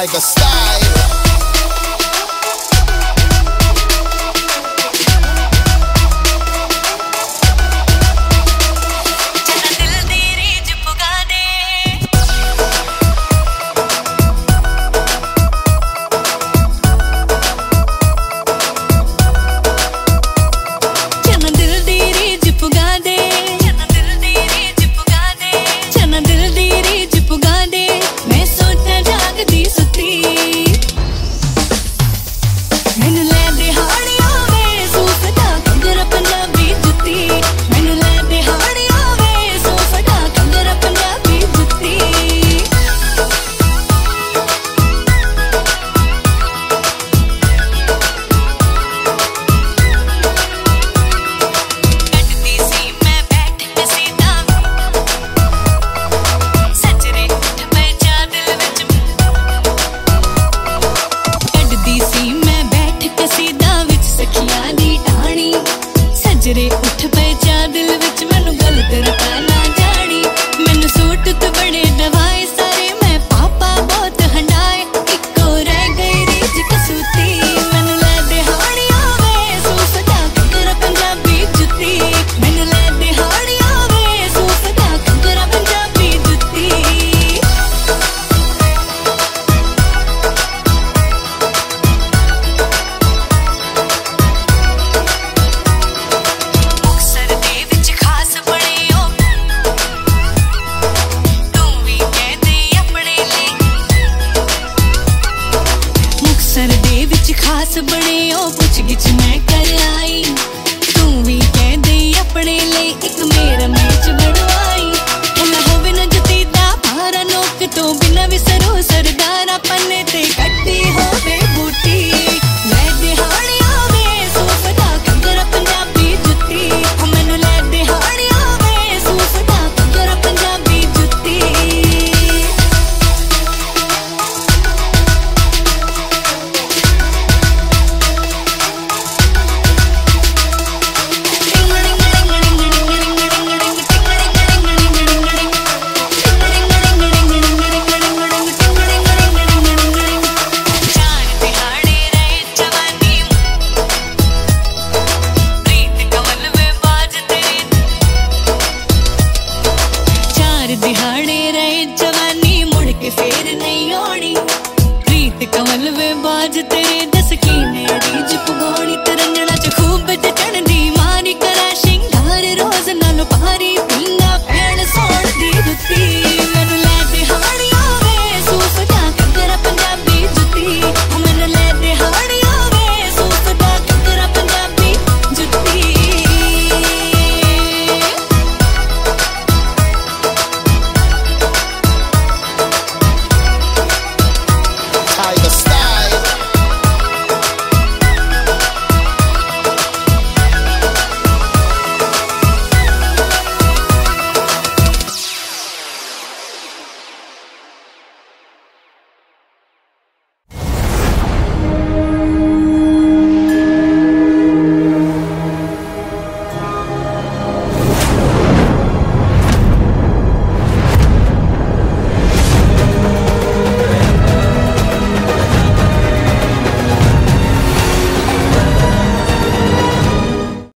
tiger style. सजरे उठ पे जा दिल विच मैनू गलत रता ना जानी मैनू सूट तो बड़े दवाए सारे मैं पापा बहुत हंडाए इको रह गई रीज कसूती मैनू लै दिहाड़िया वे सूफदा कंगरा पंजाबी जुत्ती मैनू लै दिहाड़िया वे सूफदा कंगरा पंजाबी जुत्ती खास बने ओ पुछ गिछ मैं कर आई तू भी कह दे अपने लिए एक मेरा मैच बनवाई हला होवे न जतीदा भारा नोक तो बिना विसरो सरदारा पन्ने ते कट्टी होवे बूटी लै दिहाड़िया वे सूफदा कंगरा पंजाबी जुत्ती मैनू लै दिहाड़िया वे सूफदा कंगरा पंजाबी जुत्ती दिहाड़े रहे जवानी मुड़ के फेर नहीं आनी प्रीत कमल वे बाज तेरे